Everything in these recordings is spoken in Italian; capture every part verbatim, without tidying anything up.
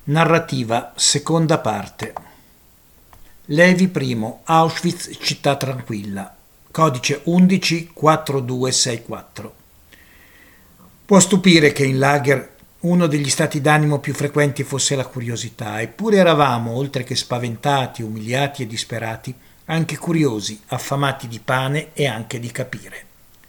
Narrativa, seconda parte. Levi I, Auschwitz, città tranquilla. Codice undici quarantadue sessantaquattro. Può stupire che in lager uno degli stati d'animo più frequenti fosse la curiosità, eppure eravamo, oltre che spaventati, umiliati e disperati, anche curiosi, affamati di pane e anche di capire.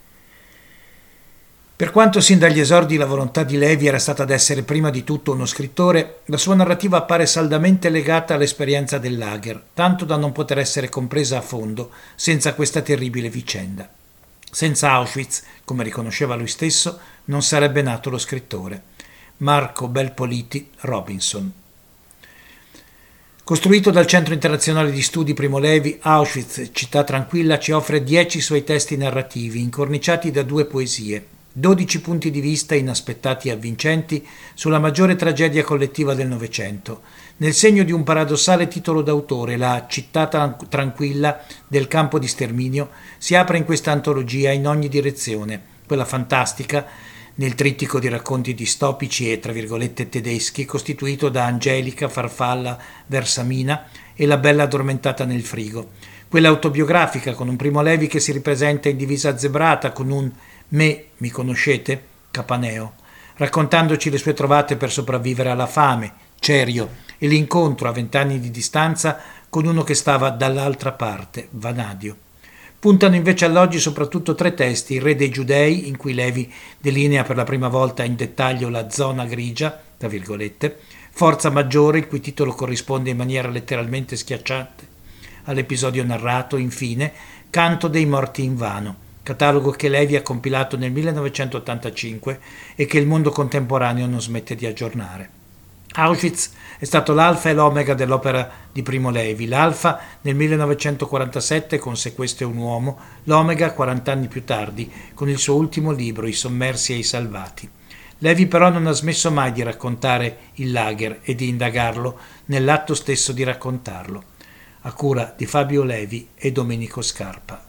Per quanto sin dagli esordi la volontà di Levi era stata d'essere prima di tutto uno scrittore, la sua narrativa appare saldamente legata all'esperienza del lager, tanto da non poter essere compresa a fondo senza questa terribile vicenda. Senza Auschwitz, come riconosceva lui stesso, non sarebbe nato lo scrittore. Marco Belpoliti Robinson. Costruito dal Centro Internazionale di Studi Primo Levi, Auschwitz, città tranquilla, ci offre dieci suoi testi narrativi, incorniciati da due poesie, dodici punti di vista inaspettati e avvincenti sulla maggiore tragedia collettiva del Novecento, nel segno di un paradossale titolo d'autore. La città tranquilla del campo di sterminio si apre in questa antologia in ogni direzione, quella fantastica, nel trittico di racconti distopici e, tra virgolette, tedeschi, costituito da Angelica, Farfalla, Versamina e La bella addormentata nel frigo, quella autobiografica con un Primo Levi che si ripresenta in divisa zebrata con un «Me, mi conoscete?» Capaneo, raccontandoci le sue trovate per sopravvivere alla fame, Cerio, e l'incontro a vent'anni di distanza con uno che stava dall'altra parte, Vanadio. Puntano invece all'oggi soprattutto tre testi: Il re dei giudei, in cui Levi delinea per la prima volta in dettaglio la zona grigia, tra virgolette, Forza maggiore, il cui titolo corrisponde in maniera letteralmente schiacciante all'episodio narrato, infine Canto dei morti invano, catalogo che Levi ha compilato nel millenovecentottantacinque e che il mondo contemporaneo non smette di aggiornare. Auschwitz è stato l'alfa e l'omega dell'opera di Primo Levi, l'alfa nel millenovecentoquarantasette con Se questo è un uomo, l'omega quarant'anni più tardi con il suo ultimo libro, I sommersi e i salvati. Levi però non ha smesso mai di raccontare il lager e di indagarlo nell'atto stesso di raccontarlo, a cura di Fabio Levi e Domenico Scarpa.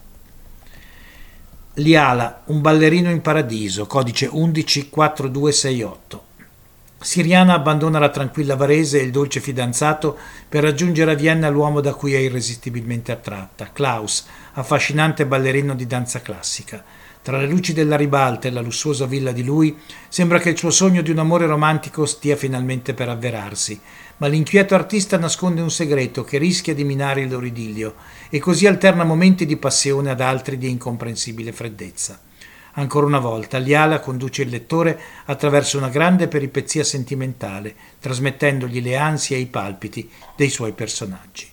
Liala, un ballerino in paradiso, codice undici quarantadue sessantaotto. Siriana abbandona la tranquilla Varese e il dolce fidanzato per raggiungere a Vienna l'uomo da cui è irresistibilmente attratta, Klaus, affascinante ballerino di danza classica. Tra le luci della ribalta e la lussuosa villa di lui, sembra che il suo sogno di un amore romantico stia finalmente per avverarsi, ma l'inquieto artista nasconde un segreto che rischia di minare il loro idillio e così alterna momenti di passione ad altri di incomprensibile freddezza. Ancora una volta, Liala conduce il lettore attraverso una grande peripezia sentimentale, trasmettendogli le ansie e i palpiti dei suoi personaggi.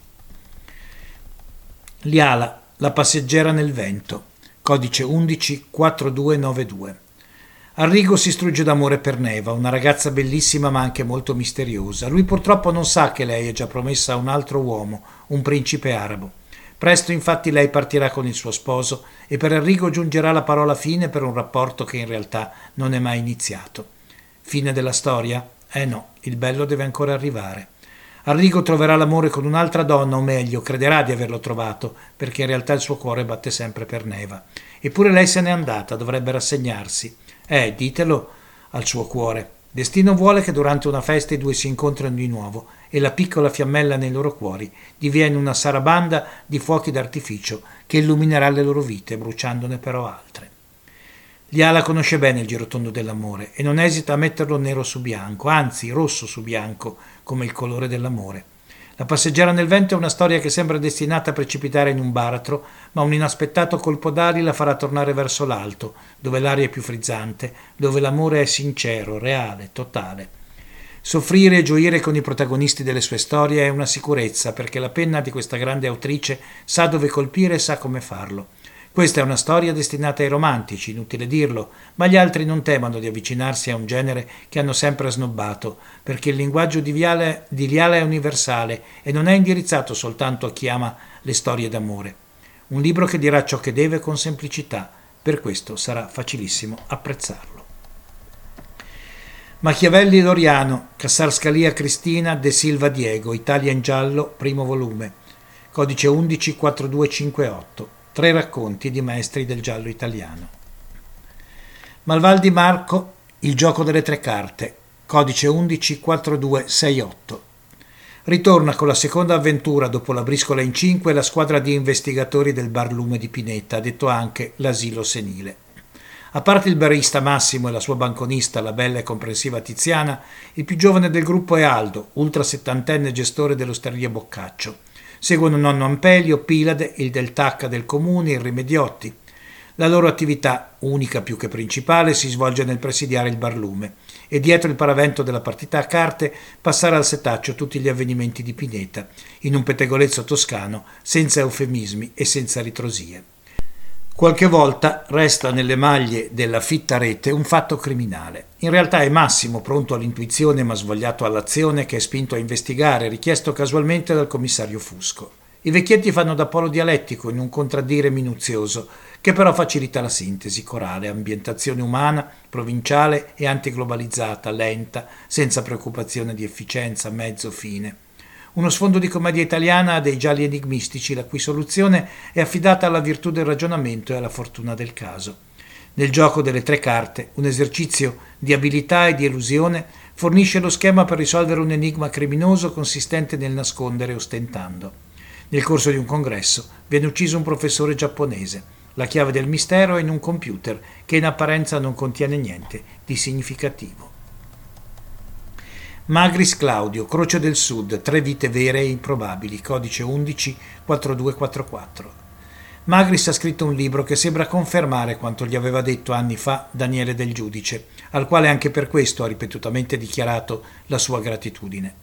Liala, la passeggera nel vento, codice undici quarantadue novantadue. Arrigo si strugge d'amore per Neva, una ragazza bellissima ma anche molto misteriosa. Lui purtroppo non sa che lei è già promessa a un altro uomo, un principe arabo. Presto infatti lei partirà con il suo sposo e per Arrigo giungerà la parola fine per un rapporto che in realtà non è mai iniziato. Fine della storia? Eh no, il bello deve ancora arrivare. Arrigo troverà l'amore con un'altra donna, o meglio, crederà di averlo trovato, perché in realtà il suo cuore batte sempre per Neva. Eppure lei se n'è andata, dovrebbe rassegnarsi. Eh, ditelo al suo cuore. Destino vuole che durante una festa i due si incontrino di nuovo e la piccola fiammella nei loro cuori diviene una sarabanda di fuochi d'artificio che illuminerà le loro vite, bruciandone però altre. Liala conosce bene il girotondo dell'amore e non esita a metterlo nero su bianco, anzi rosso su bianco, come il colore dell'amore. La passeggera nel vento è una storia che sembra destinata a precipitare in un baratro, ma un inaspettato colpo d'ali la farà tornare verso l'alto, dove l'aria è più frizzante, dove l'amore è sincero, reale, totale. Soffrire e gioire con i protagonisti delle sue storie è una sicurezza, perché la penna di questa grande autrice sa dove colpire e sa come farlo. Questa è una storia destinata ai romantici, inutile dirlo, ma gli altri non temono di avvicinarsi a un genere che hanno sempre snobbato, perché il linguaggio di, Viale, di Liala è universale e non è indirizzato soltanto a chi ama le storie d'amore. Un libro che dirà ciò che deve con semplicità, per questo sarà facilissimo apprezzarlo. Machiavelli Loriano, Cassarscalia Cristina, De Silva Diego, Italia in giallo, primo volume, codice undici quarantadue cinquantotto. Tre racconti di maestri del giallo italiano. Malvaldi Marco, Il gioco delle tre carte, codice undici quarantadue sessantotto. Ritorna con la seconda avventura dopo la briscola in cinque la squadra di investigatori del Barlume di Pineta, detto anche l'asilo senile. A parte il barista Massimo e la sua banconista, la bella e comprensiva Tiziana, il più giovane del gruppo è Aldo, ultra settantenne gestore dell'osteria Boccaccio. Seguono nonno Ampelio, Pilade, il del Tacca del comune, il Rimediotti. La loro attività, unica più che principale, si svolge nel presidiare il Barlume e dietro il paravento della partita a carte passare al setaccio tutti gli avvenimenti di Pineta, in un pettegolezzo toscano, senza eufemismi e senza ritrosie. Qualche volta resta nelle maglie della fitta rete un fatto criminale. In realtà è Massimo, pronto all'intuizione ma svogliato all'azione, che è spinto a investigare, richiesto casualmente dal commissario Fusco. I vecchietti fanno da polo dialettico in un contraddire minuzioso, che però facilita la sintesi corale, ambientazione umana, provinciale e antiglobalizzata, lenta, senza preoccupazione di efficienza, mezzo, fine. Uno sfondo di commedia italiana ha dei gialli enigmistici, la cui soluzione è affidata alla virtù del ragionamento e alla fortuna del caso. Nel gioco delle tre carte, un esercizio di abilità e di elusione fornisce lo schema per risolvere un enigma criminoso consistente nel nascondere ostentando. Nel corso di un congresso viene ucciso un professore giapponese. La chiave del mistero è in un computer che in apparenza non contiene niente di significativo. Magris Claudio, Croce del Sud, tre vite vere e improbabili, codice undici quarantadue quarantaquattro. Magris ha scritto un libro che sembra confermare quanto gli aveva detto anni fa Daniele Del Giudice, al quale anche per questo ha ripetutamente dichiarato la sua gratitudine.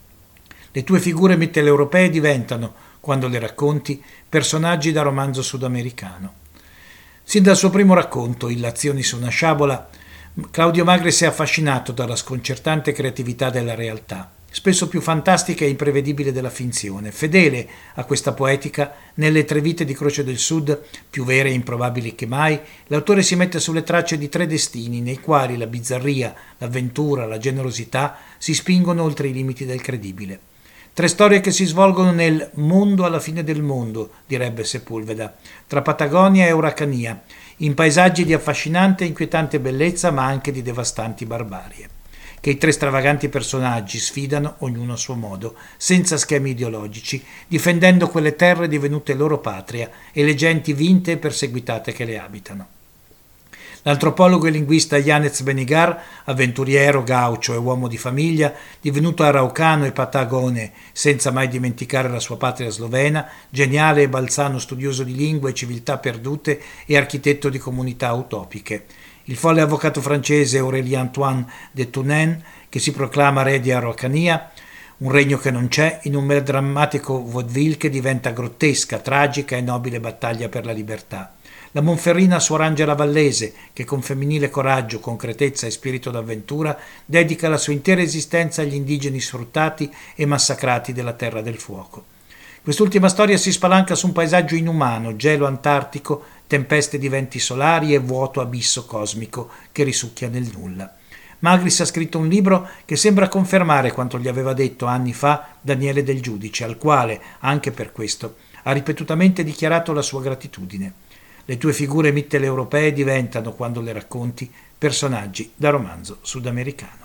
Le tue figure mitteleuropee diventano, quando le racconti, personaggi da romanzo sudamericano. Sin dal suo primo racconto, Illazioni su una sciabola, Claudio Magris è affascinato dalla sconcertante creatività della realtà, spesso più fantastica e imprevedibile della finzione. Fedele a questa poetica, nelle tre vite di Croce del Sud, più vere e improbabili che mai, l'autore si mette sulle tracce di tre destini nei quali la bizzarria, l'avventura, la generosità si spingono oltre i limiti del credibile. Tre storie che si svolgono nel mondo alla fine del mondo, direbbe Sepulveda, tra Patagonia e Uracania, in paesaggi di affascinante e inquietante bellezza ma anche di devastanti barbarie, che i tre stravaganti personaggi sfidano, ognuno a suo modo, senza schemi ideologici, difendendo quelle terre divenute loro patria e le genti vinte e perseguitate che le abitano. L'antropologo e linguista Janez Benigar, avventuriero, gaucho e uomo di famiglia, divenuto araucano e patagone, senza mai dimenticare la sua patria slovena, geniale e balzano studioso di lingue e civiltà perdute e architetto di comunità utopiche. Il folle avvocato francese Aurélien Antoine de Touraine, che si proclama re di Araucania, un regno che non c'è, in un melodrammatico vaudeville che diventa grottesca, tragica e nobile battaglia per la libertà. La monferrina Suor Angela Vallese, che con femminile coraggio, concretezza e spirito d'avventura dedica la sua intera esistenza agli indigeni sfruttati e massacrati della Terra del Fuoco. Quest'ultima storia si spalanca su un paesaggio inumano, gelo antartico, tempeste di venti solari e vuoto abisso cosmico che risucchia nel nulla. Magris ha scritto un libro che sembra confermare quanto gli aveva detto anni fa Daniele Del Giudice, al quale, anche per questo, ha ripetutamente dichiarato la sua gratitudine. Le tue figure mitteleuropee diventano, quando le racconti, personaggi da romanzo sudamericano.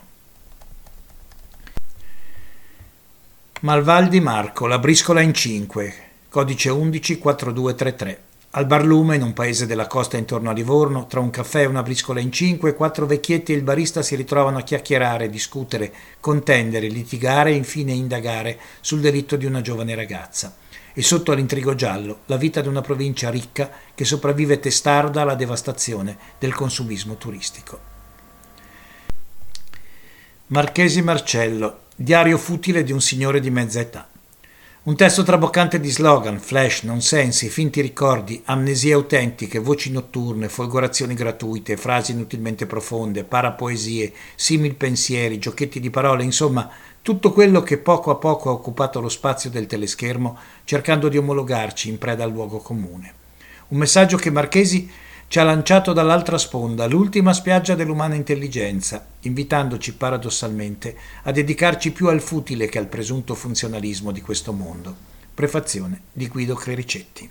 Malval di Marco, la briscola in cinque, codice undici quarantadue trentatré. Al Barlume, in un paese della costa intorno a Livorno, tra un caffè e una briscola in cinque, quattro vecchietti e il barista si ritrovano a chiacchierare, discutere, contendere, litigare e infine indagare sul delitto di una giovane ragazza. E sotto all'intrigo giallo, la vita di una provincia ricca che sopravvive testarda alla devastazione del consumismo turistico. Marchesi Marcello, diario futile di un signore di mezza età. Un testo traboccante di slogan, flash, nonsensi, finti ricordi, amnesie autentiche, voci notturne, folgorazioni gratuite, frasi inutilmente profonde, parapoesie, simil pensieri, giochetti di parole, insomma, tutto quello che poco a poco ha occupato lo spazio del teleschermo cercando di omologarci in preda al luogo comune. Un messaggio che Marchesi ci ha lanciato dall'altra sponda, l'ultima spiaggia dell'umana intelligenza, invitandoci paradossalmente a dedicarci più al futile che al presunto funzionalismo di questo mondo. Prefazione di Guido Clericetti.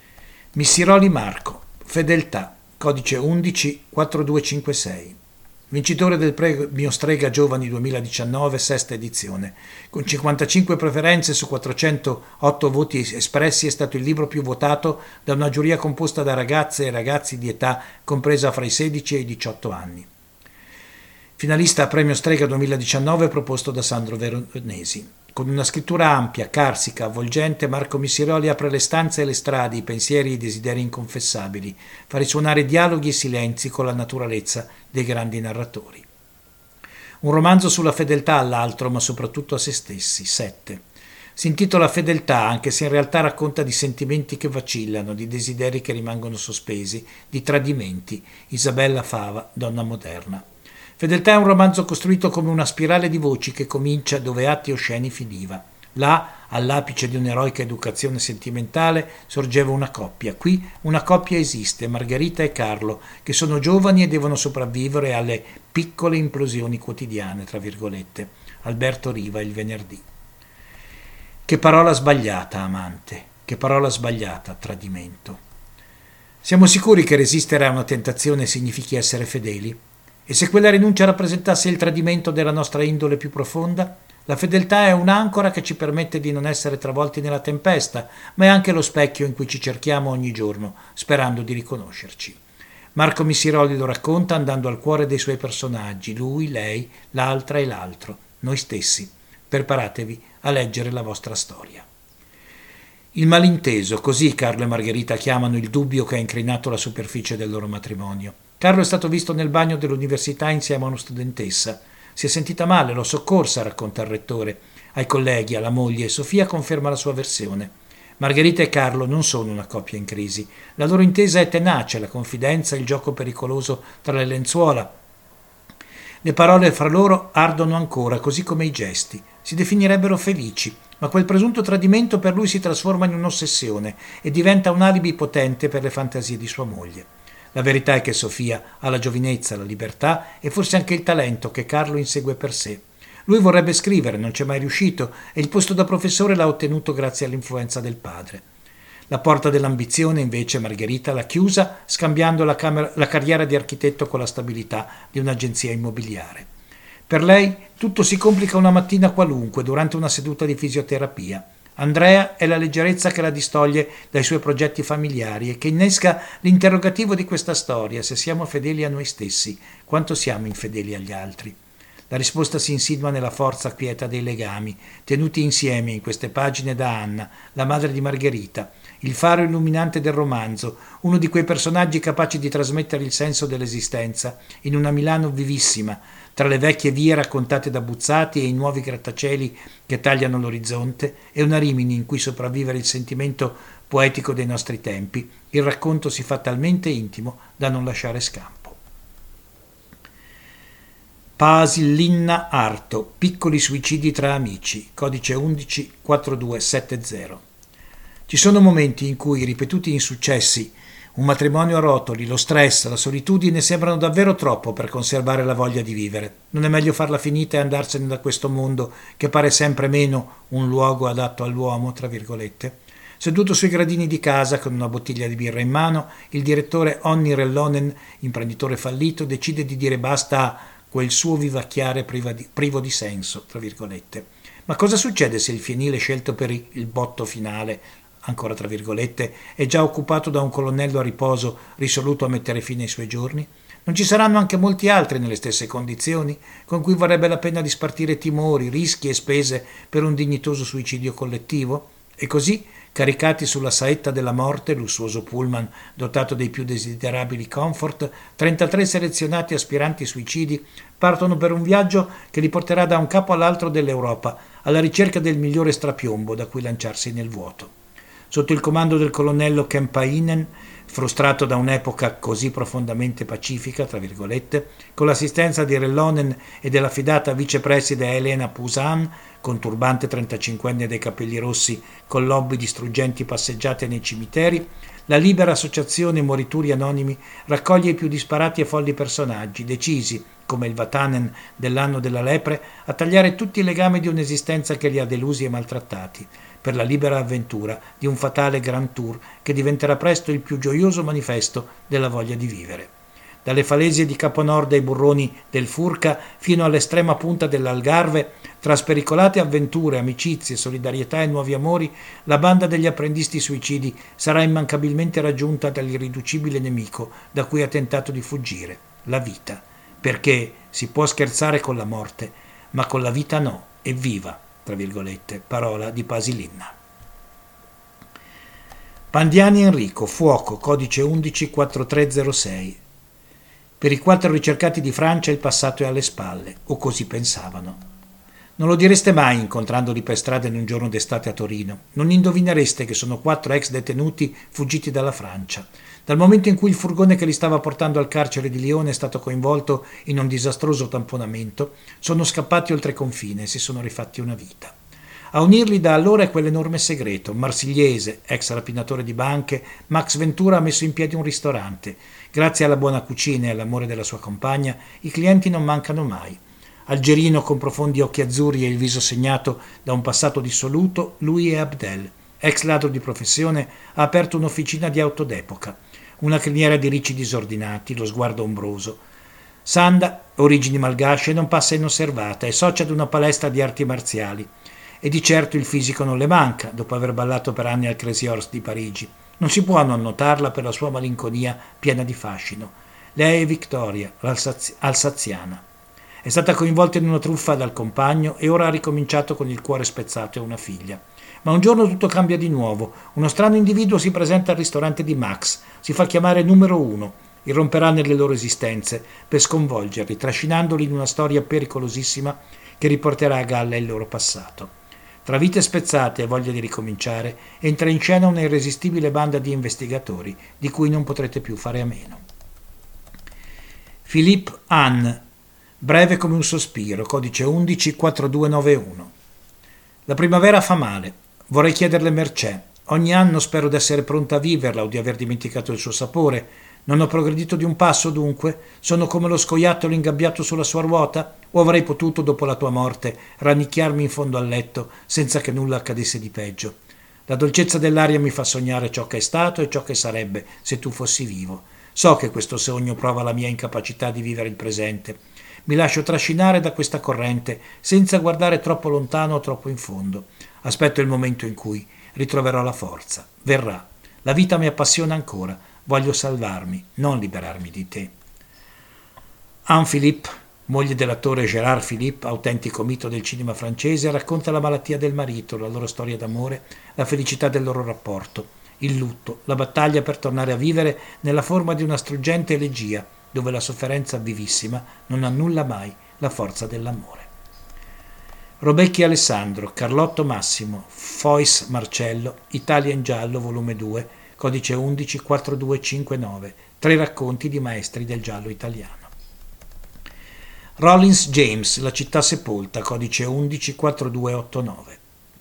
Missiroli Marco, fedeltà, codice undici quarantadue cinquantasei. vincitore del premio Strega Giovani duemiladiciannove, sesta edizione. Con cinquantacinque preferenze su quattrocentootto voti espressi è stato il libro più votato da una giuria composta da ragazze e ragazzi di età compresa fra i sedici e i diciotto anni. Finalista a premio Strega duemiladiciannove proposto da Sandro Veronesi. Con una scrittura ampia, carsica, avvolgente, Marco Missiroli apre le stanze e le strade, i pensieri e i desideri inconfessabili, fa risuonare dialoghi e silenzi con la naturalezza dei grandi narratori. Un romanzo sulla fedeltà all'altro, ma soprattutto a se stessi, sette. Si intitola Fedeltà, anche se in realtà racconta di sentimenti che vacillano, di desideri che rimangono sospesi, di tradimenti. Isabella Fava, donna moderna. Fedeltà è un romanzo costruito come una spirale di voci che comincia dove atti osceni finiva. Là, all'apice di un'eroica educazione sentimentale, sorgeva una coppia. Qui una coppia esiste, Margherita e Carlo, che sono giovani e devono sopravvivere alle piccole implosioni quotidiane, tra virgolette. Alberto Riva, Il venerdì. Che parola sbagliata, amante. Che parola sbagliata, tradimento. Siamo sicuri che resistere a una tentazione significhi essere fedeli? E se quella rinuncia rappresentasse il tradimento della nostra indole più profonda? La fedeltà è un'ancora che ci permette di non essere travolti nella tempesta, ma è anche lo specchio in cui ci cerchiamo ogni giorno, sperando di riconoscerci. Marco Missiroli lo racconta andando al cuore dei suoi personaggi, lui, lei, l'altra e l'altro, noi stessi. Preparatevi a leggere la vostra storia. Il malinteso, così Carlo e Margherita chiamano il dubbio che ha incrinato la superficie del loro matrimonio. Carlo è stato visto nel bagno dell'università insieme a una studentessa. Si è sentita male, l'ho soccorsa, racconta il rettore. Ai colleghi, alla moglie, Sofia conferma la sua versione. Margherita e Carlo non sono una coppia in crisi. La loro intesa è tenace, la confidenza, il gioco pericoloso tra le lenzuola. Le parole fra loro ardono ancora, così come i gesti. Si definirebbero felici, ma quel presunto tradimento per lui si trasforma in un'ossessione e diventa un alibi potente per le fantasie di sua moglie. La verità è che Sofia ha la giovinezza, la libertà e forse anche il talento che Carlo insegue per sé. Lui vorrebbe scrivere, non c'è mai riuscito, e il posto da professore l'ha ottenuto grazie all'influenza del padre. La porta dell'ambizione, invece, Margherita l'ha chiusa, scambiando la, camera, la carriera di architetto con la stabilità di un'agenzia immobiliare. Per lei tutto si complica una mattina qualunque, durante una seduta di fisioterapia. Andrea è la leggerezza che la distoglie dai suoi progetti familiari e che innesca l'interrogativo di questa storia: se siamo fedeli a noi stessi, quanto siamo infedeli agli altri? La risposta si insinua nella forza quieta dei legami, tenuti insieme in queste pagine da Anna, la madre di Margherita, il faro illuminante del romanzo, uno di quei personaggi capaci di trasmettere il senso dell'esistenza in una Milano vivissima, tra le vecchie vie raccontate da Buzzati e i nuovi grattacieli che tagliano l'orizzonte, e una Rimini in cui sopravvivere il sentimento poetico dei nostri tempi, il racconto si fa talmente intimo da non lasciare scampo. Pasillinna Arto, piccoli suicidi tra amici, codice undici quattrondue settanta. Ci sono momenti in cui i ripetuti insuccessi, un matrimonio a rotoli, lo stress, la solitudine sembrano davvero troppo per conservare la voglia di vivere. Non è meglio farla finita e andarsene da questo mondo che pare sempre meno un luogo adatto all'uomo, tra virgolette? Seduto sui gradini di casa con una bottiglia di birra in mano, il direttore Onni Rellonen, imprenditore fallito, decide di dire basta a quel suo vivacchiare privo di, privo di senso, tra virgolette. Ma cosa succede se il fienile scelto per il botto finale, ancora tra virgolette, è già occupato da un colonnello a riposo risoluto a mettere fine ai suoi giorni? Non ci saranno anche molti altri nelle stesse condizioni, con cui varrebbe la pena di spartire timori, rischi e spese per un dignitoso suicidio collettivo? E così, caricati sulla saetta della morte, lussuoso pullman dotato dei più desiderabili comfort, trentatré selezionati aspiranti suicidi partono per un viaggio che li porterà da un capo all'altro dell'Europa, alla ricerca del migliore strapiombo da cui lanciarsi nel vuoto. Sotto il comando del colonnello Kempainen, frustrato da un'epoca così profondamente pacifica, tra virgolette, con l'assistenza di Rellonen e della fidata vicepreside Elena Pusan, con turbante trentacinquenne dai capelli rossi, con lobby di struggenti passeggiate nei cimiteri, la libera associazione Morituri Anonimi raccoglie i più disparati e folli personaggi, decisi, come il Vatanen dell'anno della lepre, a tagliare tutti i legami di un'esistenza che li ha delusi e maltrattati, per la libera avventura di un fatale Grand Tour che diventerà presto il più gioioso manifesto della voglia di vivere. dalle falesie di Caponord ai burroni del Furca fino all'estrema punta dell'Algarve, tra spericolate avventure, amicizie, solidarietà e nuovi amori, la banda degli apprendisti suicidi sarà immancabilmente raggiunta dall'irriducibile nemico da cui ha tentato di fuggire, la vita, perché si può scherzare con la morte, ma con la vita no, evviva, tra virgolette, parola di Pasilina. Pandiani Enrico, fuoco, codice undici quattrottré zero sei. Per i quattro ricercati di Francia il passato è alle spalle, o così pensavano. Non lo direste mai incontrandoli per strada in un giorno d'estate a Torino. Non indovinereste che sono quattro ex detenuti fuggiti dalla Francia. Dal momento in cui il furgone che li stava portando al carcere di Lione è stato coinvolto in un disastroso tamponamento, sono scappati oltre confine e si sono rifatti una vita. A unirli da allora è quell'enorme segreto. Marsigliese, ex rapinatore di banche, Max Ventura ha messo in piedi un ristorante. Grazie alla buona cucina e all'amore della sua compagna, i clienti non mancano mai. Algerino con profondi occhi azzurri e il viso segnato da un passato dissoluto, lui è Abdel. Ex ladro di professione, ha aperto un'officina di auto d'epoca. Una criniera di ricci disordinati, lo sguardo ombroso. Sanda, origini malgasce, non passa inosservata, è socia di una palestra di arti marziali. E di certo il fisico non le manca, dopo aver ballato per anni al Crazy Horse di Parigi. Non si può non notarla per la sua malinconia piena di fascino. Lei è Victoria, l'alsaziana. È stata coinvolta in una truffa dal compagno e ora ha ricominciato con il cuore spezzato e una figlia. Ma un giorno tutto cambia di nuovo. Uno strano individuo si presenta al ristorante di Max, si fa chiamare numero uno, irromperà nelle loro esistenze per sconvolgerli, trascinandoli in una storia pericolosissima che riporterà a galla il loro passato. Tra vite spezzate e voglia di ricominciare, entra in scena una irresistibile banda di investigatori di cui non potrete più fare a meno. Philippe Anne, breve come un sospiro, codice undici quattrotadue novantuno. La primavera fa male, vorrei chiederle mercé. Ogni anno spero d'essere pronta a viverla o di aver dimenticato il suo sapore. Non ho progredito di un passo, dunque? Sono come lo scoiattolo ingabbiato sulla sua ruota? O avrei potuto, dopo la tua morte, rannicchiarmi in fondo al letto senza che nulla accadesse di peggio? La dolcezza dell'aria mi fa sognare ciò che è stato e ciò che sarebbe se tu fossi vivo. So che questo sogno prova la mia incapacità di vivere il presente. Mi lascio trascinare da questa corrente senza guardare troppo lontano o troppo in fondo. Aspetto il momento in cui ritroverò la forza. Verrà. La vita mi appassiona ancora. Voglio salvarmi, non liberarmi di te. Anne Philippe, moglie dell'attore Gérard Philippe, autentico mito del cinema francese, racconta la malattia del marito, la loro storia d'amore, la felicità del loro rapporto, il lutto, la battaglia per tornare a vivere nella forma di una struggente elegia, dove la sofferenza vivissima non annulla mai la forza dell'amore. Robecchi Alessandro, Carlotto Massimo, Fois Marcello, Italia in giallo, volume due, codice undici quattrotadue cinquantanove, tre racconti di maestri del giallo italiano. Rollins James, La città sepolta, codice undici quattrotadue ottantanove.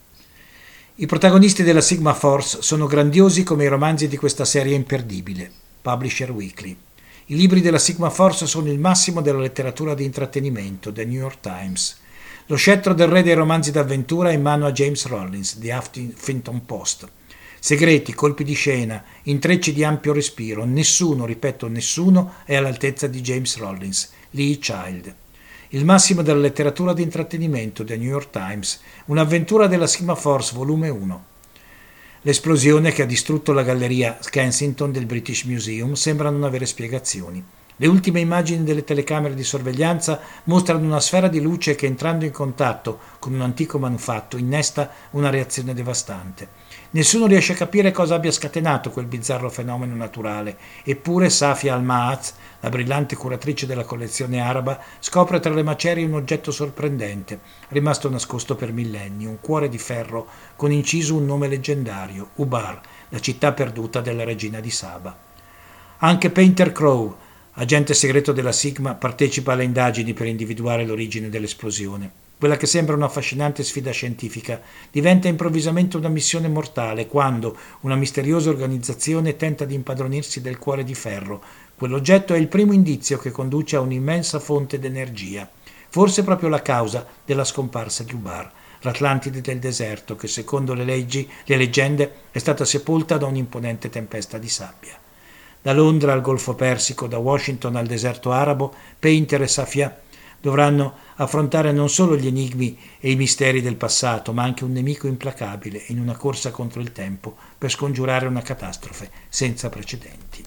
I protagonisti della Sigma Force sono grandiosi come i romanzi di questa serie imperdibile. Publisher Weekly. I libri della Sigma Force sono il massimo della letteratura di intrattenimento, The New York Times. Lo scettro del re dei romanzi d'avventura è in mano a James Rollins, The Huffington Post. Segreti, colpi di scena, intrecci di ampio respiro, nessuno, ripeto, nessuno è all'altezza di James Rollins, Lee Child. Il massimo della letteratura di intrattenimento, The New York Times, un'avventura della Sigma Force, volume uno. L'esplosione che ha distrutto la galleria Kensington del British Museum sembra non avere spiegazioni. Le ultime immagini delle telecamere di sorveglianza mostrano una sfera di luce che, entrando in contatto con un antico manufatto, innesta una reazione devastante. Nessuno riesce a capire cosa abbia scatenato quel bizzarro fenomeno naturale, eppure Safia Al-Maaz, la brillante curatrice della collezione araba, scopre tra le macerie un oggetto sorprendente, rimasto nascosto per millenni, un cuore di ferro con inciso un nome leggendario, Ubar, la città perduta della regina di Saba. Anche Painter Crowe, agente segreto della Sigma, partecipa alle indagini per individuare l'origine dell'esplosione. Quella che sembra un'affascinante sfida scientifica diventa improvvisamente una missione mortale quando una misteriosa organizzazione tenta di impadronirsi del cuore di ferro. Quell'oggetto è il primo indizio che conduce a un'immensa fonte d'energia, forse proprio la causa della scomparsa di Ubar, l'Atlantide del deserto che, secondo le leggi, le leggende, è stata sepolta da un'imponente tempesta di sabbia. Da Londra al Golfo Persico, da Washington al deserto arabo, Painter e Safia dovranno affrontare non solo gli enigmi e i misteri del passato, ma anche un nemico implacabile in una corsa contro il tempo per scongiurare una catastrofe senza precedenti.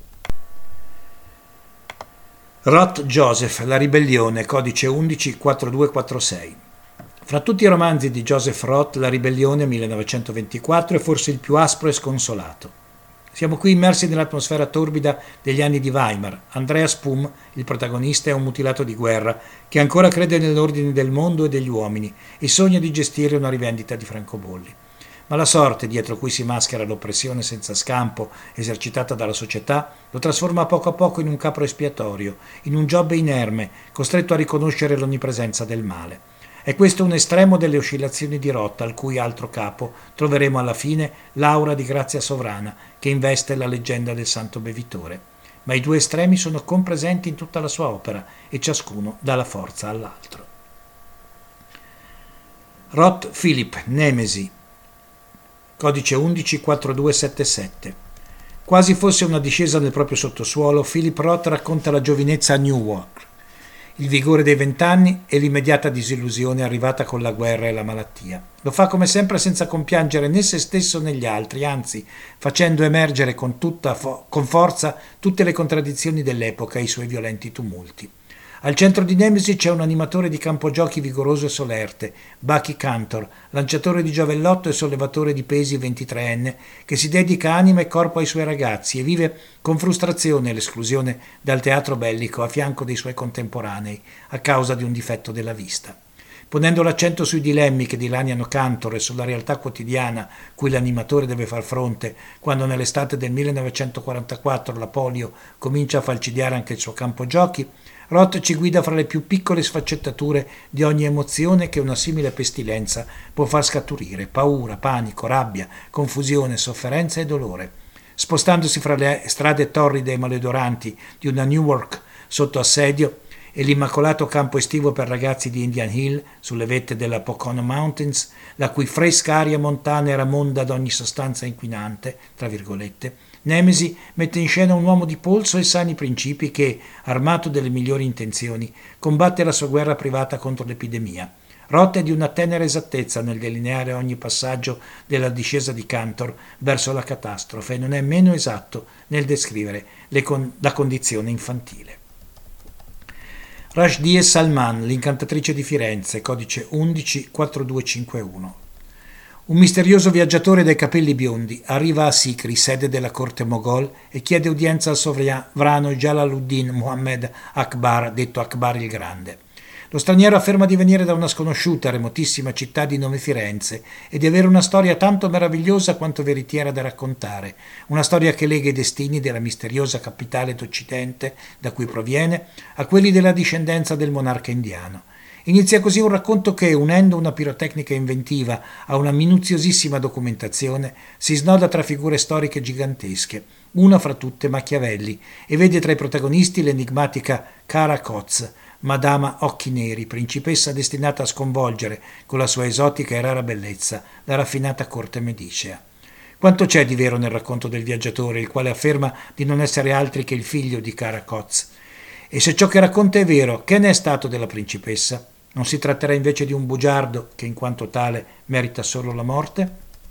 Roth Joseph, La ribellione, codice undici quarantadue quarantasei. Fra tutti i romanzi di Joseph Roth, La ribellione millenovecentoventiquattro è forse il più aspro e sconsolato. Siamo qui immersi nell'atmosfera torbida degli anni di Weimar. Andreas Pum, il protagonista, è un mutilato di guerra che ancora crede nell'ordine del mondo e degli uomini e sogna di gestire una rivendita di francobolli. Ma la sorte, dietro cui si maschera l'oppressione senza scampo esercitata dalla società, lo trasforma poco a poco in un capro espiatorio, in un Giobbe inerme, costretto a riconoscere l'onnipresenza del male. È questo un estremo delle oscillazioni di rotta, al cui altro capo troveremo alla fine l'aura di grazia sovrana che investe la leggenda del santo bevitore. Ma i due estremi sono compresenti in tutta la sua opera e ciascuno dà la forza all'altro. Roth Philip, Nemesi, codice undici quarantadue settantasette. Quasi fosse una discesa nel proprio sottosuolo, Philip Roth racconta la giovinezza a Newark, il vigore dei vent'anni e l'immediata disillusione arrivata con la guerra e la malattia. Lo fa come sempre senza compiangere né se stesso né gli altri, anzi facendo emergere con, tutta fo- con forza tutte le contraddizioni dell'epoca e i suoi violenti tumulti. Al centro di Nemesi c'è un animatore di campogiochi vigoroso e solerte, Bucky Cantor, lanciatore di giavellotto e sollevatore di pesi ventitreenne, che si dedica anima e corpo ai suoi ragazzi e vive con frustrazione l'esclusione dal teatro bellico a fianco dei suoi contemporanei a causa di un difetto della vista. Ponendo l'accento sui dilemmi che dilaniano Cantor e sulla realtà quotidiana cui l'animatore deve far fronte quando nell'estate del millenovecentoquarantaquattro la polio comincia a falcidiare anche il suo campo giochi, Roth ci guida fra le più piccole sfaccettature di ogni emozione che una simile pestilenza può far scaturire: paura, panico, rabbia, confusione, sofferenza e dolore. Spostandosi fra le strade torride e maleodoranti di una Newark sotto assedio e l'immacolato campo estivo per ragazzi di Indian Hill sulle vette della Pocono Mountains, la cui fresca aria montana era monda d'ogni sostanza inquinante, tra virgolette, Nemesi mette in scena un uomo di polso e sani principi che, armato delle migliori intenzioni, combatte la sua guerra privata contro l'epidemia. Roth è di una tenera esattezza nel delineare ogni passaggio della discesa di Cantor verso la catastrofe e non è meno esatto nel descrivere le con- la condizione infantile. Rushdie Salman, L'incantatrice di Firenze, codice undici quarantadue cinquantuno. Un misterioso viaggiatore dai capelli biondi arriva a Sikri, sede della corte Moghol, e chiede udienza al sovrano Jalaluddin Muhammad Akbar, detto Akbar il Grande. Lo straniero afferma di venire da una sconosciuta, remotissima città di nome Firenze e di avere una storia tanto meravigliosa quanto veritiera da raccontare, una storia che lega i destini della misteriosa capitale d'Occidente da cui proviene a quelli della discendenza del monarca indiano. Inizia così un racconto che, unendo una pirotecnica inventiva a una minuziosissima documentazione, si snoda tra figure storiche gigantesche, una fra tutte Machiavelli, e vede tra i protagonisti l'enigmatica Cara Coz, Madama Occhi Neri, principessa destinata a sconvolgere, con la sua esotica e rara bellezza, la raffinata corte medicea. Quanto c'è di vero nel racconto del viaggiatore, il quale afferma di non essere altri che il figlio di Cara Coz? E se ciò che racconta è vero, che ne è stato della principessa? Non si tratterà invece di un bugiardo che in quanto tale merita solo la morte?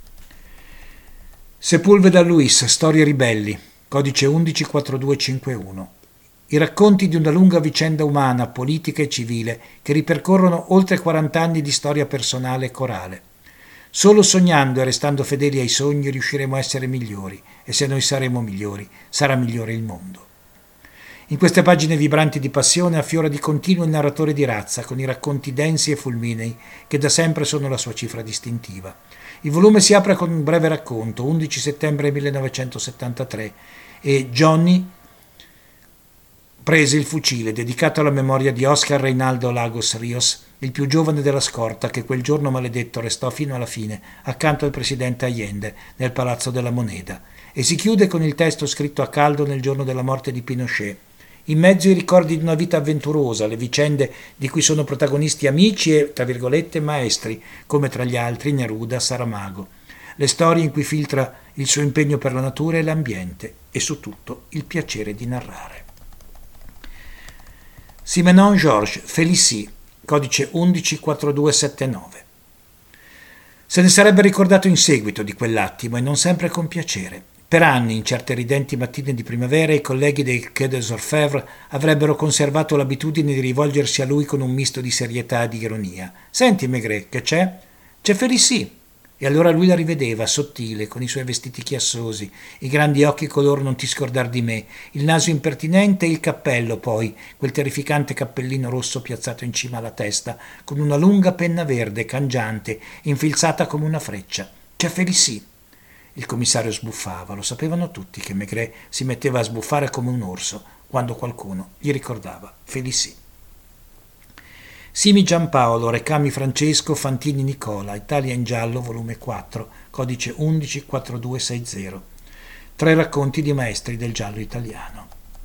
Sepulveda Luis, Storie ribelli, codice undici quarantadue cinquantuno. I racconti di una lunga vicenda umana, politica e civile che ripercorrono oltre quaranta anni di storia personale e corale. Solo sognando e restando fedeli ai sogni riusciremo a essere migliori, e se noi saremo migliori, sarà migliore il mondo. In queste pagine vibranti di passione affiora di continuo il narratore di razza, con i racconti densi e fulminei che da sempre sono la sua cifra distintiva. Il volume si apre con un breve racconto, undici settembre millenovecentosettantatré, e Johnny prese il fucile, dedicato alla memoria di Oscar Reinaldo Lagos Rios, il più giovane della scorta che quel giorno maledetto restò fino alla fine accanto al presidente Allende nel Palazzo della Moneda, e si chiude con il testo scritto a caldo nel giorno della morte di Pinochet. In mezzo i ricordi di una vita avventurosa, le vicende di cui sono protagonisti amici e, tra virgolette, maestri, come tra gli altri Neruda, Saramago. le storie in cui filtra il suo impegno per la natura e l'ambiente e su tutto il piacere di narrare. Simenon Georges Félicie, codice undici quarantadue settantanove. Se ne sarebbe ricordato in seguito di quell'attimo e non sempre con piacere. Per anni, in certe ridenti mattine di primavera, i colleghi del Quai des Orfèvres avrebbero conservato l'abitudine di rivolgersi a lui con un misto di serietà e di ironia. «Senti, Maigret, che c'è?» «C'è Félicie!» E allora lui la rivedeva, sottile, con i suoi vestiti chiassosi, i grandi occhi color non ti scordar di me, il naso impertinente e il cappello, poi, quel terrificante cappellino rosso piazzato in cima alla testa, con una lunga penna verde, cangiante, infilzata come una freccia. «C'è Félicie!» Il commissario sbuffava, lo sapevano tutti che Maigret si metteva a sbuffare come un orso quando qualcuno gli ricordava Félicie. Simi Giampaolo, Recami Francesco, Fantini Nicola, Italia in giallo, volume quattro, codice undici quarantadue sessanta. Tre racconti di maestri del giallo italiano.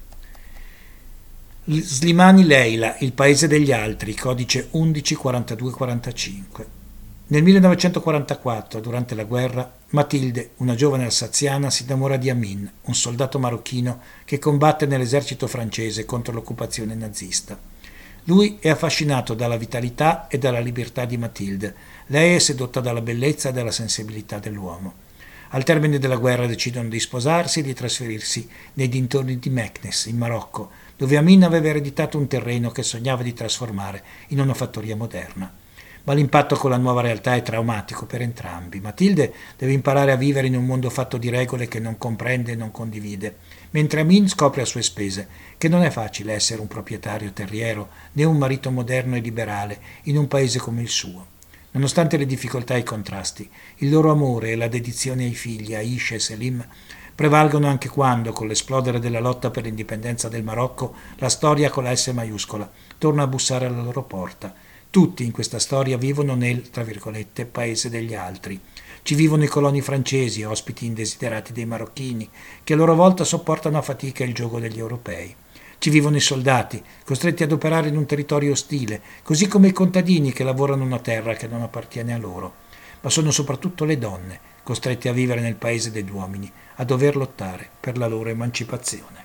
Slimani Leila, Il paese degli altri, codice undici quarantadue quarantacinque. Nel millenovecentoquarantaquattro, durante la guerra, Matilde, una giovane alsaziana, si innamora di Amin, un soldato marocchino che combatte nell'esercito francese contro l'occupazione nazista. Lui è affascinato dalla vitalità e dalla libertà di Matilde. Lei è sedotta dalla bellezza e dalla sensibilità dell'uomo. Al termine della guerra decidono di sposarsi e di trasferirsi nei dintorni di Meknes, in Marocco, dove Amin aveva ereditato un terreno che sognava di trasformare in una fattoria moderna. Ma l'impatto con la nuova realtà è traumatico per entrambi. Matilde deve imparare a vivere in un mondo fatto di regole che non comprende e non condivide, mentre Amin scopre a sue spese che non è facile essere un proprietario terriero né un marito moderno e liberale in un paese come il suo. Nonostante le difficoltà e i contrasti, il loro amore e la dedizione ai figli, Aisha e Selim, prevalgono anche quando, con l'esplodere della lotta per l'indipendenza del Marocco, la storia con la S maiuscola torna a bussare alla loro porta. Tutti in questa storia vivono nel, tra virgolette, paese degli altri. Ci vivono i coloni francesi, ospiti indesiderati dei marocchini, che a loro volta sopportano a fatica il giogo degli europei. Ci vivono i soldati, costretti ad operare in un territorio ostile, così come i contadini che lavorano una terra che non appartiene a loro. Ma sono soprattutto le donne, costrette a vivere nel paese degli uomini, a dover lottare per la loro emancipazione.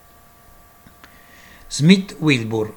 Smith Wilbur,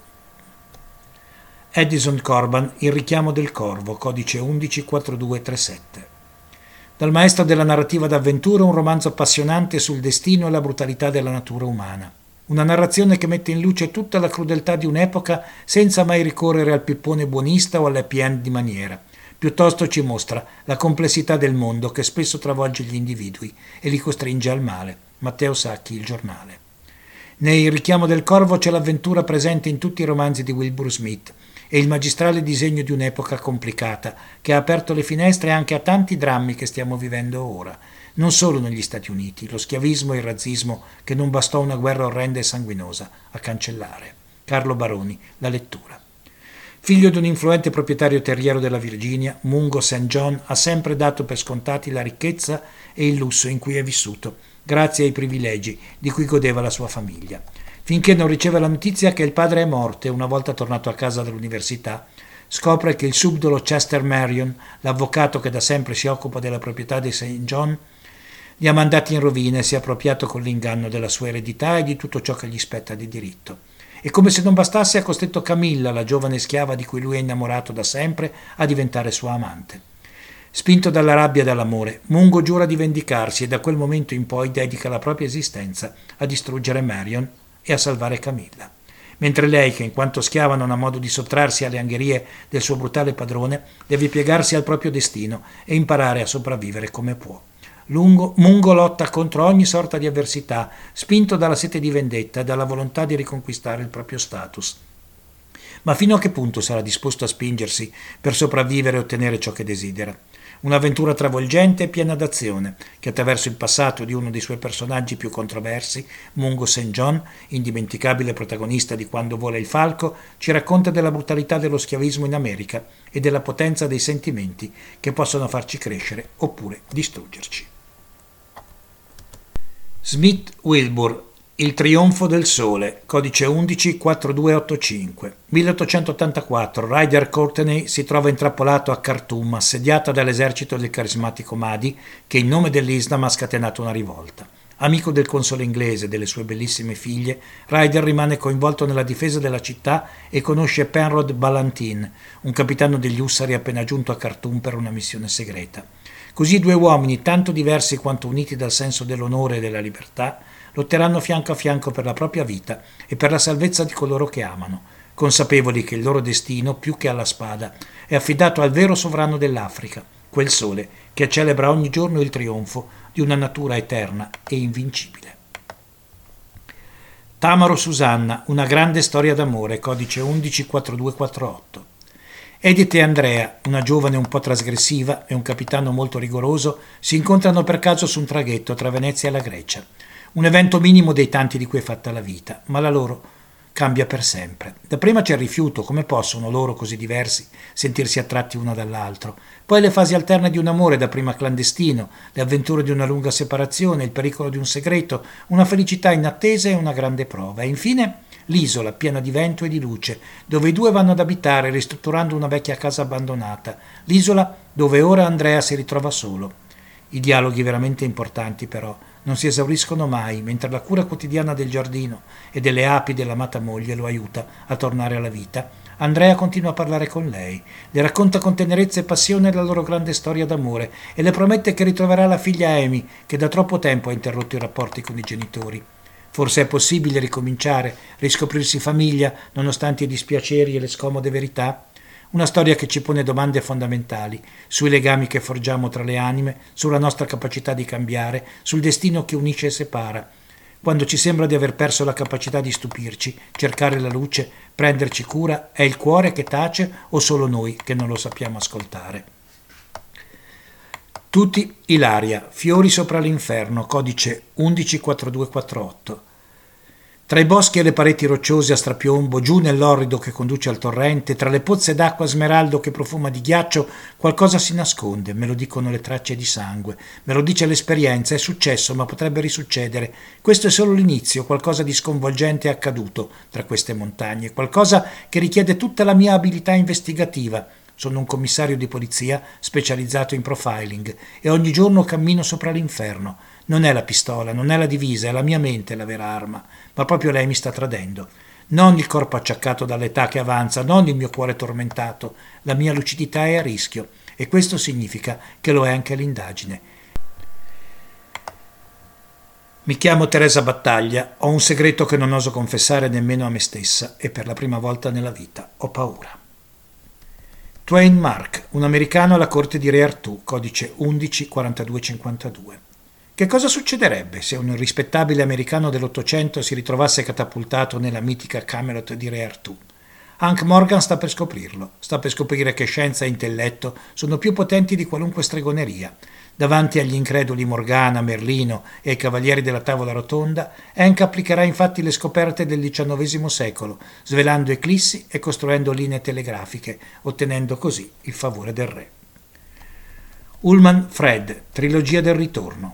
Edison Corban, Il richiamo del corvo, codice undici quarantadue trentasette. Dal maestro della narrativa d'avventura un romanzo appassionante sul destino e la brutalità della natura umana. Una narrazione che mette in luce tutta la crudeltà di un'epoca senza mai ricorrere al pippone buonista o all'happy end di maniera. Piuttosto ci mostra la complessità del mondo che spesso travolge gli individui e li costringe al male. Matteo Sacchi, Il Giornale. Nel richiamo del corvo c'è l'avventura presente in tutti i romanzi di Wilbur Smith e il magistrale disegno di un'epoca complicata che ha aperto le finestre anche a tanti drammi che stiamo vivendo ora. Non solo negli Stati Uniti, lo schiavismo e il razzismo che non bastò una guerra orrenda e sanguinosa a cancellare. Carlo Baroni, La lettura. Figlio di un influente proprietario terriero della Virginia, Mungo Saint John ha sempre dato per scontati la ricchezza e il lusso in cui è vissuto, grazie ai privilegi di cui godeva la sua famiglia. Finché non riceve la notizia che il padre è morto e una volta tornato a casa dall'università scopre che il subdolo Chester Marion, l'avvocato che da sempre si occupa della proprietà dei Saint John, li ha mandati in rovina e si è appropriato con l'inganno della sua eredità e di tutto ciò che gli spetta di diritto. E come se non bastasse ha costretto Camilla, la giovane schiava di cui lui è innamorato da sempre, a diventare sua amante. Spinto dalla rabbia e dall'amore, Mungo giura di vendicarsi e da quel momento in poi dedica la propria esistenza a distruggere Marion e a salvare Camilla. Mentre lei, che in quanto schiava non ha modo di sottrarsi alle angherie del suo brutale padrone, deve piegarsi al proprio destino e imparare a sopravvivere come può. Lungo, Mungo lotta contro ogni sorta di avversità, spinto dalla sete di vendetta e dalla volontà di riconquistare il proprio status. Ma fino a che punto sarà disposto a spingersi per sopravvivere e ottenere ciò che desidera? Un'avventura travolgente e piena d'azione, che attraverso il passato di uno dei suoi personaggi più controversi, Mungo Saint John, indimenticabile protagonista di Quando vola il falco, ci racconta della brutalità dello schiavismo in America e della potenza dei sentimenti che possono farci crescere oppure distruggerci. Smith Wilbur, Il trionfo del sole, codice undici quarantadue ottantacinque. milleottocentottantaquattro. Ryder Courtney si trova intrappolato a Khartoum, assediata dall'esercito del carismatico Mahdi, che in nome dell'Islam ha scatenato una rivolta. Amico del console inglese e delle sue bellissime figlie, Ryder rimane coinvolto nella difesa della città e conosce Penrod Ballantyne, un capitano degli Ussari appena giunto a Khartoum per una missione segreta. Così due uomini, tanto diversi quanto uniti dal senso dell'onore e della libertà, lotteranno fianco a fianco per la propria vita e per la salvezza di coloro che amano, consapevoli che il loro destino, più che alla spada, è affidato al vero sovrano dell'Africa, quel sole che celebra ogni giorno il trionfo di una natura eterna e invincibile. Tamaro Susanna, una grande storia d'amore, codice undici quarantadue quarantotto. Edith e Andrea, una giovane un po' trasgressiva e un capitano molto rigoroso, si incontrano per caso su un traghetto tra Venezia e la Grecia. Un evento minimo dei tanti di cui è fatta la vita, ma la loro cambia per sempre. Dapprima c'è il rifiuto, come possono loro così diversi sentirsi attratti uno dall'altro. Poi le fasi alterne di un amore dapprima clandestino, le avventure di una lunga separazione, il pericolo di un segreto, una felicità inattesa e una grande prova. E infine l'isola piena di vento e di luce, dove i due vanno ad abitare ristrutturando una vecchia casa abbandonata. L'isola dove ora Andrea si ritrova solo. I dialoghi veramente importanti però non si esauriscono mai, mentre la cura quotidiana del giardino e delle api dell'amata moglie lo aiuta a tornare alla vita. Andrea continua a parlare con lei, le racconta con tenerezza e passione la loro grande storia d'amore e le promette che ritroverà la figlia Amy, che da troppo tempo ha interrotto i rapporti con i genitori. Forse è possibile ricominciare, riscoprirsi famiglia, nonostante i dispiaceri e le scomode verità? Una storia che ci pone domande fondamentali sui legami che forgiamo tra le anime, sulla nostra capacità di cambiare, sul destino che unisce e separa. Quando ci sembra di aver perso la capacità di stupirci, cercare la luce, prenderci cura, è il cuore che tace o solo noi che non lo sappiamo ascoltare? Tutti Ilaria, Fiori sopra l'inferno, codice undici quarantadue quarantotto. Tra i boschi e le pareti rocciose a strapiombo, giù nell'orrido che conduce al torrente, tra le pozze d'acqua smeraldo che profuma di ghiaccio, qualcosa si nasconde, me lo dicono le tracce di sangue, me lo dice l'esperienza, è successo ma potrebbe risuccedere. Questo è solo l'inizio, qualcosa di sconvolgente è accaduto tra queste montagne, qualcosa che richiede tutta la mia abilità investigativa. Sono un commissario di polizia specializzato in profiling e ogni giorno cammino sopra l'inferno. Non è la pistola, non è la divisa, è la mia mente la vera arma, ma proprio lei mi sta tradendo. Non il corpo acciaccato dall'età che avanza, non il mio cuore tormentato, la mia lucidità è a rischio e questo significa che lo è anche l'indagine. Mi chiamo Teresa Battaglia, ho un segreto che non oso confessare nemmeno a me stessa e per la prima volta nella vita ho paura. Twain Mark, un americano alla corte di Re Artù, codice undici quarantadue cinquantadue. Che cosa succederebbe se un irrispettabile americano dell'Ottocento si ritrovasse catapultato nella mitica Camelot di Re Artù? Hank Morgan sta per scoprirlo, sta per scoprire che scienza e intelletto sono più potenti di qualunque stregoneria. Davanti agli increduli Morgana, Merlino e ai cavalieri della tavola rotonda, Hank applicherà infatti le scoperte del diciannovesimo secolo, svelando eclissi e costruendo linee telegrafiche, ottenendo così il favore del re. Ullman Fred, Trilogia del ritorno.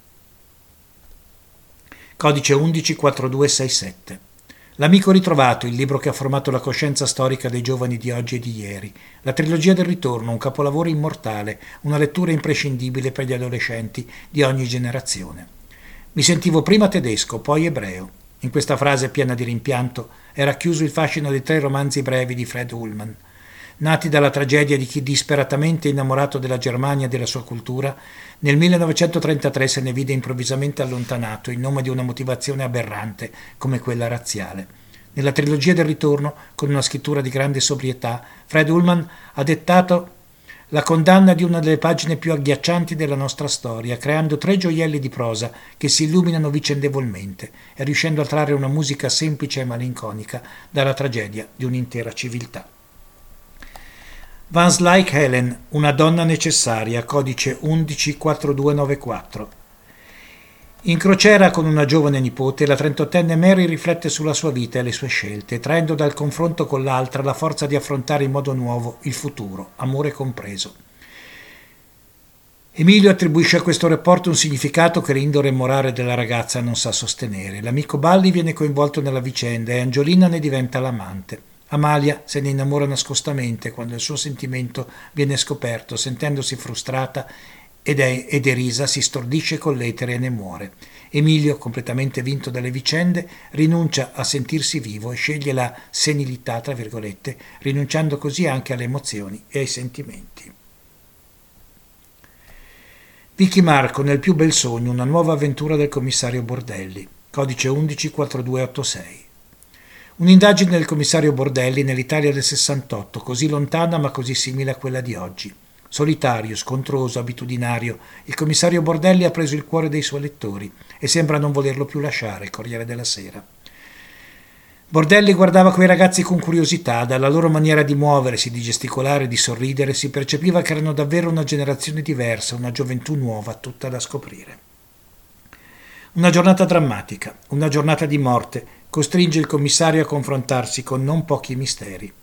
Codice undici quarantadue sessantasette. L'amico ritrovato, il libro che ha formato la coscienza storica dei giovani di oggi e di ieri. La trilogia del ritorno, un capolavoro immortale, una lettura imprescindibile per gli adolescenti di ogni generazione. Mi sentivo prima tedesco, poi ebreo. In questa frase piena di rimpianto è racchiuso il fascino dei tre romanzi brevi di Fred Ullman. Nati dalla tragedia di chi disperatamente innamorato della Germania e della sua cultura, nel millenovecentotrentatré se ne vide improvvisamente allontanato in nome di una motivazione aberrante come quella razziale. Nella trilogia del ritorno, con una scrittura di grande sobrietà, Fred Ullman ha dettato la condanna di una delle pagine più agghiaccianti della nostra storia, creando tre gioielli di prosa che si illuminano vicendevolmente e riuscendo a trarre una musica semplice e malinconica dalla tragedia di un'intera civiltà. Van Slyke Helen, una donna necessaria, codice undici quarantadue novantaquattro. In crociera con una giovane nipote, la trentottenne Mary riflette sulla sua vita e le sue scelte, traendo dal confronto con l'altra la forza di affrontare in modo nuovo il futuro, amore compreso. Emilio attribuisce a questo rapporto un significato che l'indole morale della ragazza non sa sostenere. L'amico Balli viene coinvolto nella vicenda e Angiolina ne diventa l'amante. Amalia se ne innamora nascostamente quando il suo sentimento viene scoperto, sentendosi frustrata ed, è, ed Erisa si stordisce con l'etere e ne muore. Emilio, completamente vinto dalle vicende, rinuncia a sentirsi vivo e sceglie la senilità, tra virgolette, rinunciando così anche alle emozioni e ai sentimenti. Vicky Marco, nel più bel sogno, una nuova avventura del commissario Bordelli, codice undici quarantadue ottantasei. Un'indagine del commissario Bordelli nell'Italia del sessantotto, così lontana ma così simile a quella di oggi. Solitario, scontroso, abitudinario, il commissario Bordelli ha preso il cuore dei suoi lettori e sembra non volerlo più lasciare, Corriere della Sera. Bordelli guardava quei ragazzi con curiosità, dalla loro maniera di muoversi, di gesticolare, di sorridere, si percepiva che erano davvero una generazione diversa, una gioventù nuova, tutta da scoprire. Una giornata drammatica, una giornata di morte, costringe il commissario a confrontarsi con non pochi misteri.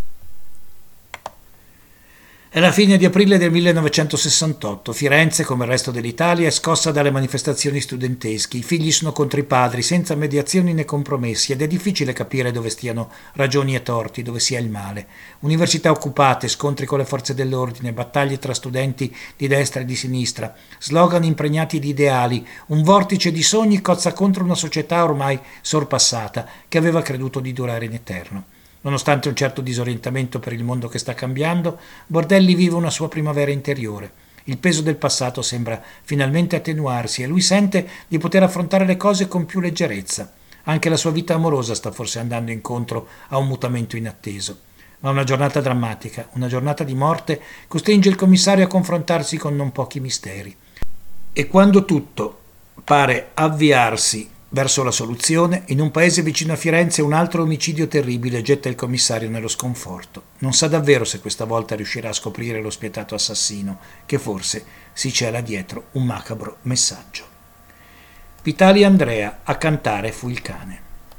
È la fine di aprile del millenovecentosessantotto. Firenze, come il resto dell'Italia, è scossa dalle manifestazioni studenteschi. I figli sono contro i padri, senza mediazioni né compromessi, ed è difficile capire dove stiano ragioni e torti, dove sia il male. Università occupate, scontri con le forze dell'ordine, battaglie tra studenti di destra e di sinistra, slogan impregnati di ideali, un vortice di sogni cozza contro una società ormai sorpassata, che aveva creduto di durare in eterno. Nonostante un certo disorientamento per il mondo che sta cambiando, Bordelli vive una sua primavera interiore. Il peso del passato sembra finalmente attenuarsi e lui sente di poter affrontare le cose con più leggerezza. Anche la sua vita amorosa sta forse andando incontro a un mutamento inatteso. Ma una giornata drammatica, una giornata di morte, costringe il commissario a confrontarsi con non pochi misteri. E quando tutto pare avviarsi verso la soluzione, in un paese vicino a Firenze un altro omicidio terribile getta il commissario nello sconforto. Non sa davvero se questa volta riuscirà a scoprire lo spietato assassino, che forse si cela dietro un macabro messaggio. Vitali Andrea, a cantare fu il cane.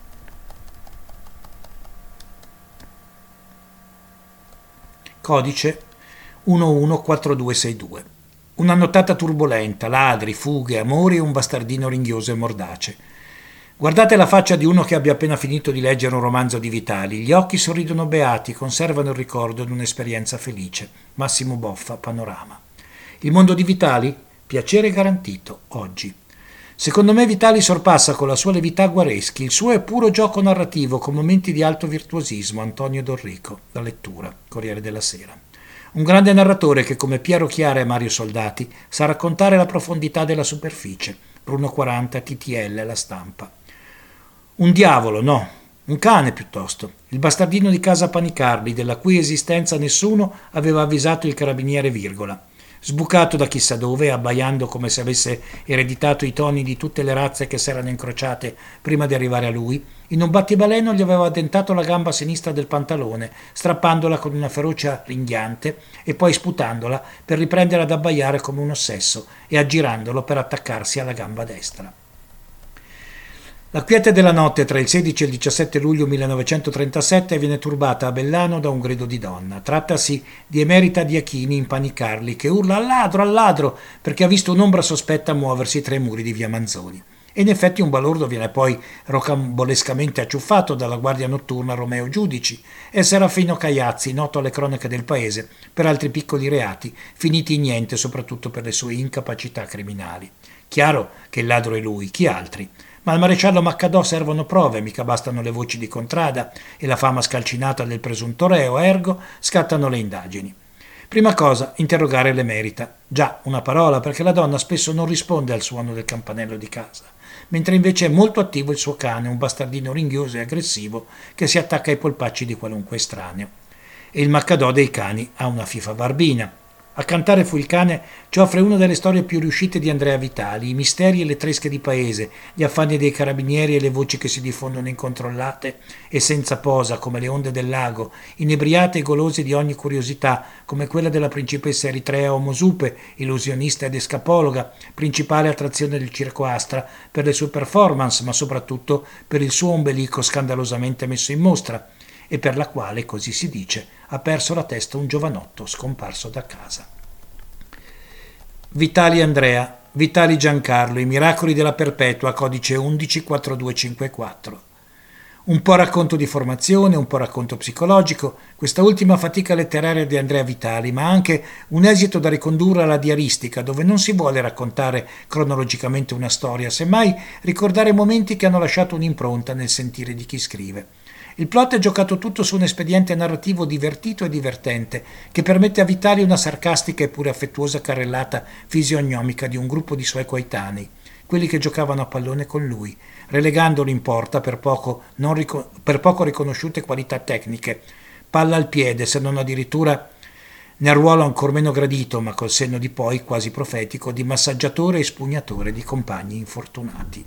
Codice uno uno quattro due sei due. Una nottata turbolenta, ladri, fughe, amori e un bastardino ringhioso e mordace. Guardate la faccia di uno che abbia appena finito di leggere un romanzo di Vitali. Gli occhi sorridono beati, conservano il ricordo di un'esperienza felice. Massimo Boffa, Panorama. Il mondo di Vitali? Piacere garantito, oggi. Secondo me Vitali sorpassa con la sua levità Guareschi. Il suo è puro gioco narrativo, con momenti di alto virtuosismo. Antonio Dorrico, La lettura, Corriere della Sera. Un grande narratore che, come Piero Chiara e Mario Soldati, sa raccontare la profondità della superficie. Bruno quaranta, T T L, La Stampa. Un diavolo, no, un cane piuttosto, il bastardino di casa Panicardi, della cui esistenza nessuno aveva avvisato il carabiniere Virgola. Sbucato da chissà dove, abbaiando come se avesse ereditato i toni di tutte le razze che s'erano incrociate prima di arrivare a lui, in un battibaleno gli aveva addentato la gamba sinistra del pantalone, strappandola con una ferocia ringhiante e poi sputandola per riprendere ad abbaiare come un ossesso e aggirandolo per attaccarsi alla gamba destra. La quiete della notte tra il sedici e il diciassette luglio millenovecentotrentasette viene turbata a Bellano da un grido di donna. Trattasi di Emerita Diachini in Panicarli, che urla al ladro, al ladro, perché ha visto un'ombra sospetta muoversi tra i muri di via Manzoni. E in effetti un balordo viene poi rocambolescamente acciuffato dalla guardia notturna Romeo Giudici e Serafino Caiazzi, noto alle cronache del paese per altri piccoli reati, finiti in niente soprattutto per le sue incapacità criminali. Chiaro che il ladro è lui, chi altri? Ma al maresciallo Maccadò servono prove, mica bastano le voci di Contrada e la fama scalcinata del presunto reo, ergo scattano le indagini. Prima cosa, interrogare l'Emerita. Già, una parola, perché la donna spesso non risponde al suono del campanello di casa, mentre invece è molto attivo il suo cane, un bastardino ringhioso e aggressivo che si attacca ai polpacci di qualunque estraneo. E il Maccadò dei cani ha una fifa barbina. A cantare fu il cane ci offre una delle storie più riuscite di Andrea Vitali, i misteri e le tresche di paese, gli affanni dei carabinieri e le voci che si diffondono incontrollate e senza posa come le onde del lago, inebriate e golose di ogni curiosità, come quella della principessa Eritrea Omosupe, illusionista ed escapologa, principale attrazione del circo Astra per le sue performance, ma soprattutto per il suo ombelico scandalosamente messo in mostra, e per la quale, così si dice, ha perso la testa un giovanotto scomparso da casa. Vitali Andrea, Vitali Giancarlo, I miracoli della Perpetua, codice undici quarantadue cinquantaquattro. Un po' racconto di formazione, un po' racconto psicologico, questa ultima fatica letteraria di Andrea Vitali, ma anche un esito da ricondurre alla diaristica, dove non si vuole raccontare cronologicamente una storia, semmai ricordare momenti che hanno lasciato un'impronta nel sentire di chi scrive. Il plot è giocato tutto su un espediente narrativo divertito e divertente, che permette a Vitali una sarcastica e pure affettuosa carrellata fisionomica di un gruppo di suoi coetanei, quelli che giocavano a pallone con lui, relegandolo in porta per poco, non rico- per poco riconosciute qualità tecniche, palla al piede, se non addirittura nel ruolo ancor meno gradito, ma col senno di poi quasi profetico, di massaggiatore e spugnatore di compagni infortunati.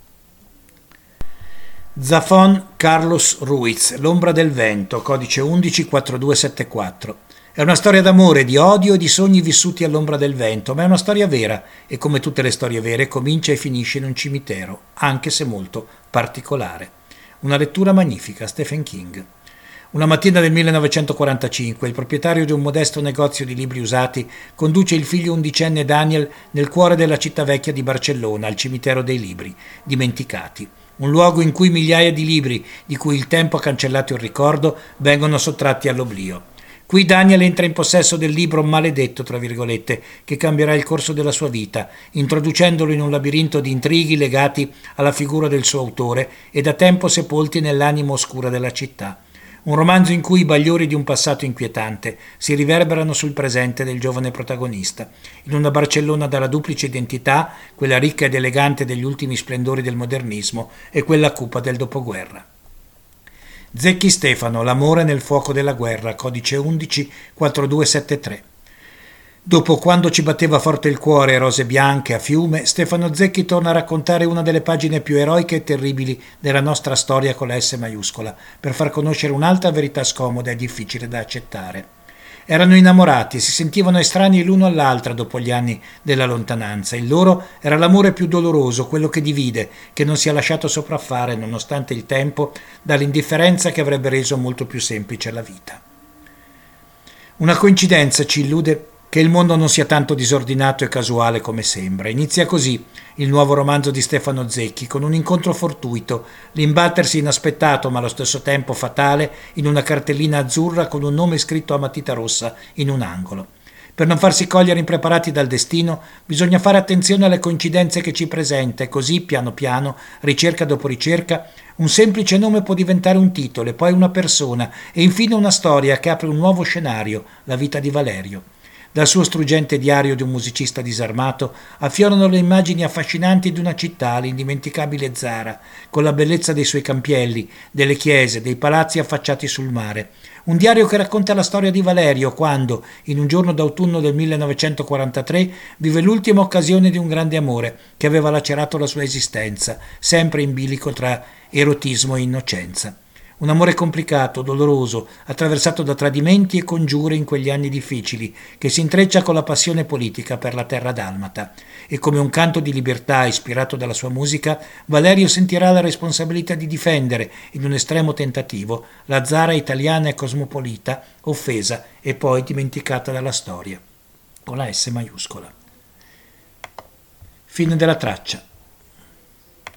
Zafón Carlos Ruiz, L'ombra del vento, codice undici quarantadue settantaquattro. È una storia d'amore, di odio e di sogni vissuti all'ombra del vento, ma è una storia vera e, come tutte le storie vere, comincia e finisce in un cimitero, anche se molto particolare. Una lettura magnifica, Stephen King. Una mattina del millenovecentoquarantacinque, il proprietario di un modesto negozio di libri usati conduce il figlio undicenne Daniel nel cuore della città vecchia di Barcellona, al cimitero dei libri, dimenticati. Un luogo in cui migliaia di libri, di cui il tempo ha cancellato il ricordo, vengono sottratti all'oblio. Qui Daniel entra in possesso del libro maledetto, tra virgolette, che cambierà il corso della sua vita, introducendolo in un labirinto di intrighi legati alla figura del suo autore e da tempo sepolti nell'anima oscura della città. Un romanzo in cui i bagliori di un passato inquietante si riverberano sul presente del giovane protagonista, in una Barcellona dalla duplice identità, quella ricca ed elegante degli ultimi splendori del modernismo e quella cupa del dopoguerra. Zecchi Stefano, L'amore nel fuoco della guerra, codice undici quarantadue settantatré. Dopo Quando ci batteva forte il cuore e Rose bianche a fiume, Stefano Zecchi torna a raccontare una delle pagine più eroiche e terribili della nostra storia con la S maiuscola, per far conoscere un'altra verità scomoda e difficile da accettare. Erano innamorati e si sentivano estranei l'uno all'altra dopo gli anni della lontananza. Il loro era l'amore più doloroso, quello che divide, che non si è lasciato sopraffare, nonostante il tempo, dall'indifferenza che avrebbe reso molto più semplice la vita. Una coincidenza ci illude che il mondo non sia tanto disordinato e casuale come sembra. Inizia così il nuovo romanzo di Stefano Zecchi, con un incontro fortuito, l'imbattersi inaspettato ma allo stesso tempo fatale in una cartellina azzurra con un nome scritto a matita rossa in un angolo. Per non farsi cogliere impreparati dal destino, bisogna fare attenzione alle coincidenze che ci presenta e così, piano piano, ricerca dopo ricerca, un semplice nome può diventare un titolo e poi una persona e infine una storia che apre un nuovo scenario, la vita di Valerio. Dal suo struggente diario di un musicista disarmato affiorano le immagini affascinanti di una città, l'indimenticabile Zara, con la bellezza dei suoi campielli, delle chiese, dei palazzi affacciati sul mare. Un diario che racconta la storia di Valerio quando, in un giorno d'autunno del millenovecentoquarantatré, vive l'ultima occasione di un grande amore che aveva lacerato la sua esistenza, sempre in bilico tra erotismo e innocenza. Un amore complicato, doloroso, attraversato da tradimenti e congiure in quegli anni difficili, che si intreccia con la passione politica per la terra dalmata. E come un canto di libertà ispirato dalla sua musica, Valerio sentirà la responsabilità di difendere, in un estremo tentativo, la Zara italiana e cosmopolita, offesa e poi dimenticata dalla storia. Con la S maiuscola. Fine della traccia.